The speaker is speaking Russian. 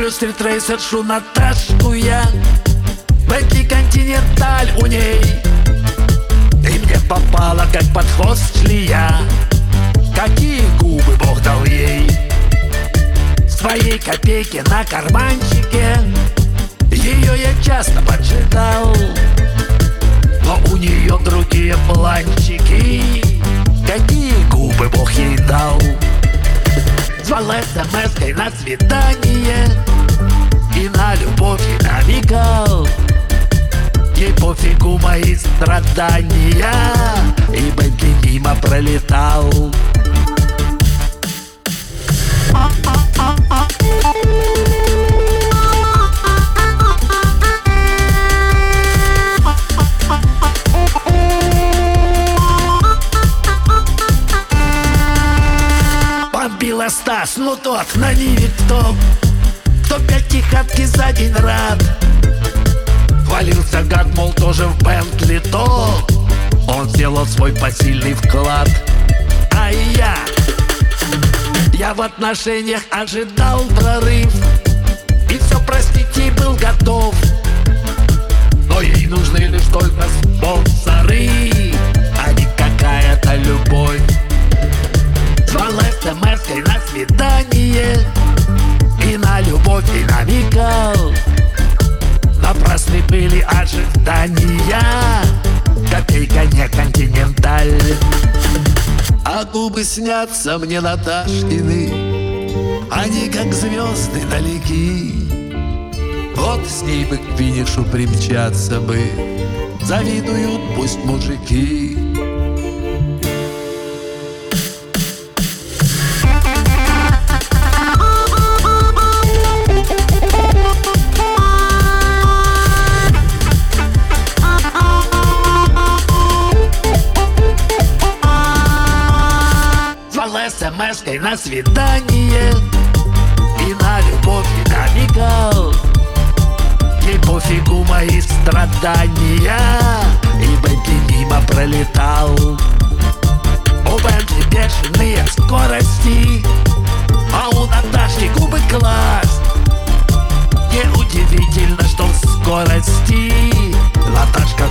Люблю стритрейсершу Наташку я, Бентли Континенталь у ней. И мне попала как под хвост шлея. Какие губы Бог дал ей. Своей копейки на карманчике ее я часто поджидал. Но у нее другие планчики. Какие губы Бог ей дал. Звал смс-кой на свидание и на любовь ей намекал. Ей пофигу мои страдания, и Бентли мимо пролетал. Бомбила Стас, ну тот на Ниве кто 5 за день рад. Хвалился гад, мол, тоже в Бентли то. Он сделал свой посильный вклад. А я в отношениях ожидал прорыв и все простить ей был готов. Но ей нужны лишь только спонсоры, а не какая-то любовь. Звал смс-кой на свидание и на любовь ей намекал. Напрасны были ожидания, копейка не континенталь. А губы снятся мне Наташкины, они как звезды далеки. Вот с ней бы к финишу примчаться бы, завидуют пусть мужики. смс-кой на свидание и на любовь ей намекал. Ей пофигу мои страдания, и Бентли мимо пролетал. У Бентли бешеные скорости, а у Наташки губы класс. Неудивительно, что в скорости Наташка